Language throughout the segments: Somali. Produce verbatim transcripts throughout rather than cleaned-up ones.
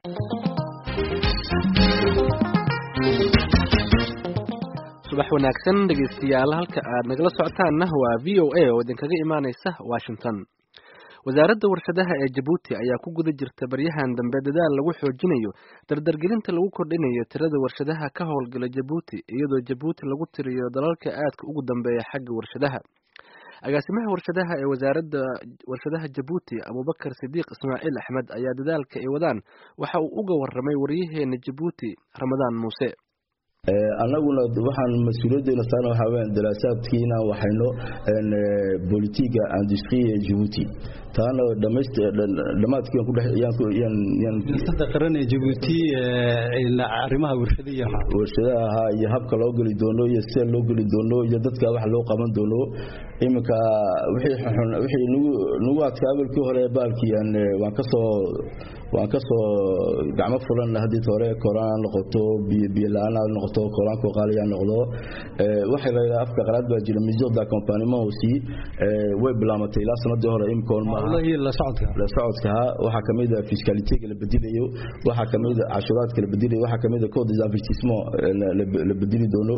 subax wanaagsan dhegeystayaal halka aad nagala socotaanna waa V O A oo idinkaga imaaneysa Washington. wasaaradda warshadaha ee Djibouti ayaa ku guda jirta baryahan dambe dadaal lagu xoojinayo dardargelinta lagu kordhinayo tirada warshadaha ka howlgala Djibouti iyadoo Djibouti lagu tiriyo dalalka aadka ugu dambeeya xagga warshadaha. agaasimaha warshadaha ee wasaaradda warshadaha Djibouti Abubakar Sidiq Ismaaciil Axmed ayaa dadaalka ay wadaan waxa uu uga warramay wariyaheena Djibouti Ramadaan Muuse. anaguna waxaan mas'uuliyaddeena saaran waxa weyn daraasaadkiina waxayno in politiga industrie Djibouti taana dhameystir dhamaadkii ku dhaxayaan ku yaan yaan sida qaran ee Djibouti ee arrimaha warshadaha warshadaha iyo habka loo gali doono iyo sida loo gali doono iyo dadka wax loo qaban doono imika wixii wixii nagu nagu adkaabilkii hore baalkiyaan waan ka soo waan ka soo gacmo furan hadii hore koraan noqoto biyo la'aan noqoto koraan ko qaaliya noqdo waxa la yiraahdo afka qalaad baa jira mesure d'accompagnement aussi way bilaamatay ilaa sanadii hore imkoon ma la socodka la socodka waxa kamid ah fiscalité la bedelayo waxa kamid ah cashuuraadka la bedelayo waxa kamid ah code d'investissement la bedeli doono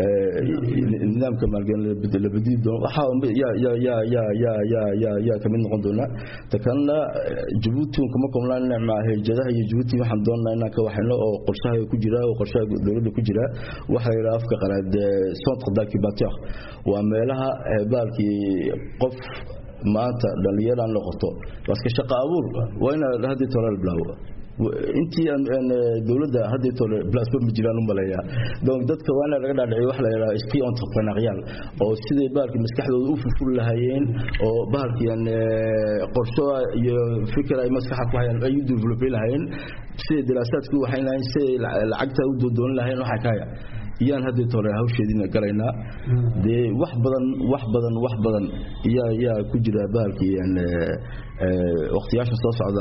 nidaamka maalgelin la bedeli doono waxa ya ya ya ya ya ya ya ya kamid noqon doona takanna Djibouti kuma komlaan ma hay'adaha Djibouti waxaan doonaa inaan ka waxayno oo qorshaha ku jira oo qorshaha dawladda ku jira waxa ay afka qalaad centre d'incubateur waa meelaha baalkii qof maanta dhalinyaro noqoto waska shaqo abuur waa in hadii toral bilaawo intii aan dawladda hadii toral platform jiraan u maleeyaa donc dadka waa in laga dhaadhiciyo wax la yiraahdo esprit entrepreneurial oo sidii baalkii maskaxdooda u fuful lahaayeen oo baalkii aan qorsho iyo fikir ay maskaxa ku hayaan ay develop lahaayeen sidii daraasaadku waxay lahayn sidii lacagta u doon lahayn waxa kaya iyaan hadii toral hawsheedina galayna de wax badan wax badan wax badan iya iya ku jira baalkii aan waqtiyaasha soo socda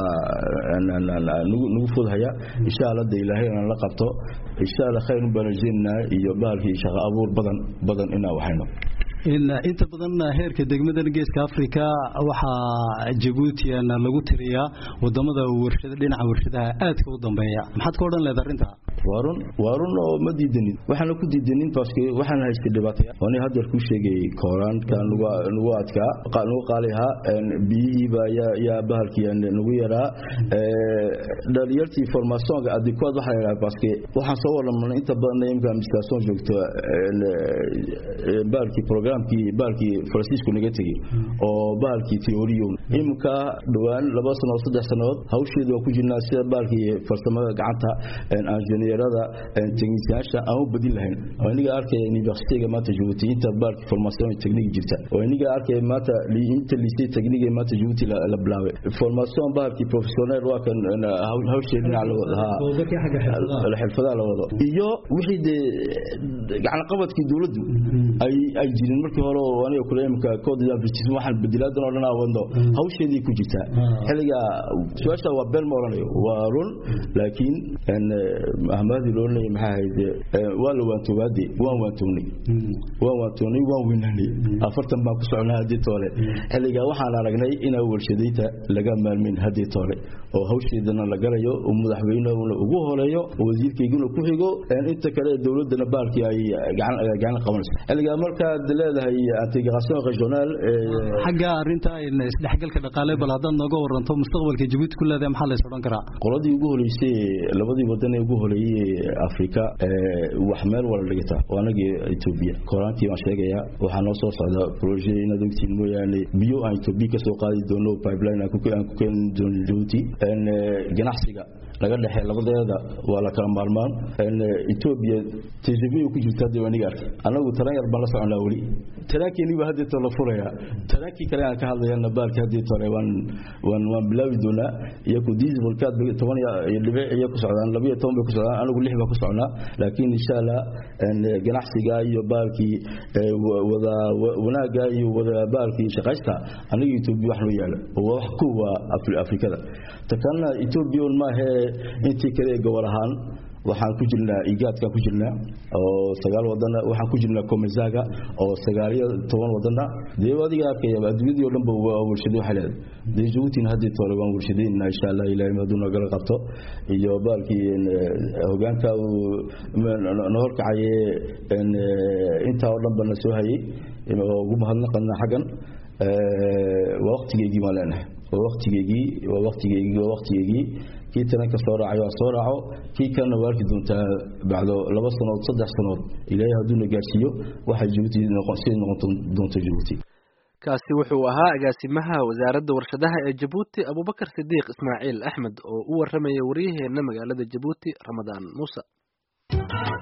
nagu fudhaya insha Allah de ilaahay aan la qabto insha Allah khayr banajina iyo baalkii shaqo abuur badan badan ina waxayno in inta badan heerka degmada Geeska Afrika waxa Djibouti aan lagu tiriyaa wadamada warshada dhinaca warshadaha aadka u dambeeya maxaad ka oran leedahay arinta warun warun oo ma diidanin waxaan ku diidanin baaske waxaan haystay dhibaato oo hadda ku sheegay kooraan kan lagu adka qaanu qaaliha biiba ya ya bahalkiyaan lagu yaraa ee dhalinyartii formation adequate waxa la yiraahdaa baaske waxaan soo warramay inta badan imka administration joogto ee baalki programkii baalki Francisco naga tagay oo baalki theory imka dhawaan laba sano saddex sanood hawsheedu ku jirnaa sida baalki farsamada gacanta engineer rada technician aan u badin lahayn oo aniga arkay universityga maanta Djibouti inta baalki formation technique jirta oo aniga arkay maanta inta lycée technique maanta Djibouti la bilaabay formation baalki professionnel waa kan hawsheedina la wada la xirfada la wada iyo wixii de gacan qabadkii dawladdu ay ay jireen markii hore oo aniga kuleemka code d'investissement waxaan bedelaadana oo dhan wado hawsheedii ku jirta xiliga su'aasha waa bel moranayo waa run laakiin an ahmadi loonay maxaayde wala waan toobadi waan waan toonay waan waan toonay waan weynanay afartan baan ku soconaa hadii toole xiliga waxaan aragnay in warshadayta laga maalmin hadii toole oo hawsheedana la galayo oo madaxweynaha ugu horeeyo wasiirkeyguna ku xigo inta kale dawladana baalkii ay gacan gacan qabanayso xiliga marka leedahay integration regional xagga arinta in isdhexgalka dhaqaale bal hadan naga waranto mustaqbalka Djibouti ku leedahay maxaa la soo karaa qoladii ugu horeysay labadii wadan ee ugu horeeyay Afrika wax meel wala dhigata wanaga Ethiopia koraantii ma sheegaya waxa noo soo socda project in adugtiin mooyaane biyo aan Ethiopia ka soo qaadi doono pipeline ku ku keen Djibouti en ganacsiga laga dhaxay labadeeda waa la kala maarmaan en Ethiopia tijabiyo ku jirta diwaaniga arkay anagu taran yar baan la soconaa wali taraakini waa hadii tolo furaya taraaki kale aan ka hadlayna baalka hadii tolo waan waan waan bilaawi doona iyo ku diis volkaad toban iyo dhibic iyo ku socdaan laba iyo toban bay ku socdaan anagu lix baa ku socnaa laakiin insha Allah en ganacsiga iyo baalki wada wanaaga iyo wada baalki shaqaysta aniga Ethiopia wax loo yaalo wax kuwa Afrikada takana Ethiopia ma he intii kale gobol ahaan waxaan ku jirnaa igaadka ku jirnaa oo sagaal wadan waxaan ku jirnaa Komezaga oo sagaal iyo toban wadan deewadiga arkaya adduunyada oo dhanba waa warshado xaleed Djibouti hadii toolabaan warshadeen insha Allah ilaahay maduu naga qabto iyo baalkii hogaanka noor kacay in inta oo dhanba soo hayay ugu mahadnaqana xagan ee waqtigeedii malana waqtigeedii waqtigeedii waqtigeedii kii tan ka soo raacay waa soo raaco kii kana waarki doonta bacdo laba sano saddex sano ilaahay haduu na gaarsiiyo waxa Djibouti noqon si noqon doonto Djibouti kaasi wuxuu ahaa agaasimaha wasaaradda warshadaha ee Djibouti Abubakar Sidiq Ismaaciil Axmed oo u waramayay wariyaheena magaalada Djibouti Ramadaan Musa.